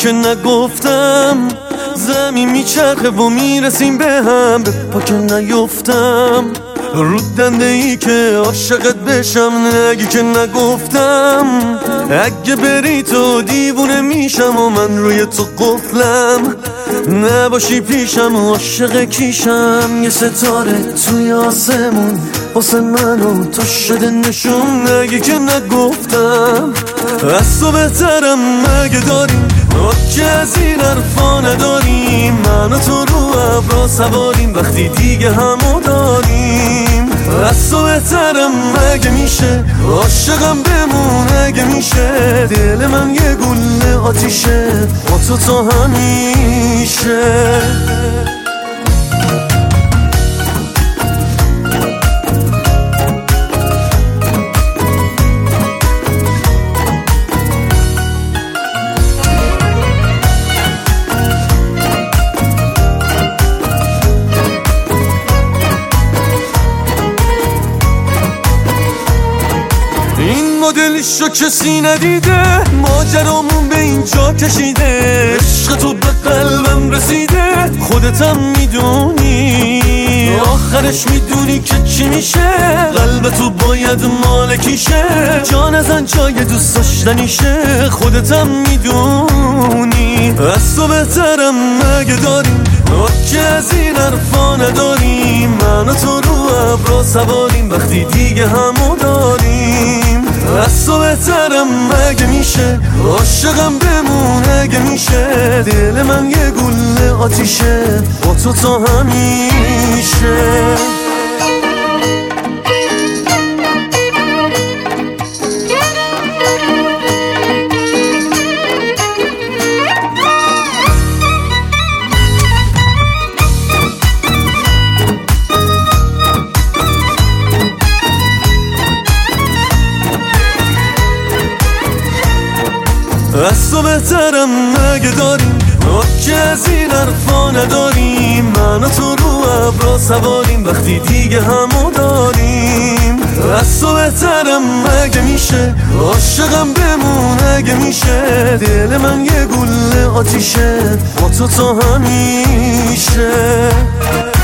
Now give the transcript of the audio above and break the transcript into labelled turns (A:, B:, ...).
A: که نگفتم زمین میچرخه و میرسیم به هم، به پا که نیفتم رو دنده ای که عاشقت بشم. نگی که نگفتم اگه بری تو دیوونه میشم و من روی تو قفلم. نباشی پیشم و عاشق کیشم، یه ستاره توی آسمون واسه من و تو شده نشون. نگی که نگفتم از تو بهترم مگه داریم که از این حرفا نداریم. من و تو رو ابرا سواریم وقتی دیگه همو داریم. از تو بهترم مگه میشه عاشقم بمون اگه میشه. دل من یه گله آتیشه با تو تا همیشه. این مدلشو کسی ندیده، ماجرامون به اینجا کشیده. عشق تو به قلبم رسیده، خودتم میدونی. آخرش میدونی که چی میشه، قلب تو باید مالکیشه. جان ازن جای دوست داشتنیشه، خودتم میدونی. از تو بهترم مگه داریم که از این حرفا نداریم. من و تو رو ابرا سواریم وقتی دیگه همو داریم. از تو بهترم مگه میشه عاشقم بمون اگه میشه. دل من یه گله آتیشه با تو تا همیشه. از تو بهترم مگه داریم که از این حرفا نداریم. من و تو رو ابرا سواریم وقتی دیگه همو داریم. از تو بهترم مگه میشه عاشقم بمون اگه میشه. دل من یه گله آتیشه با تو تا همیشه.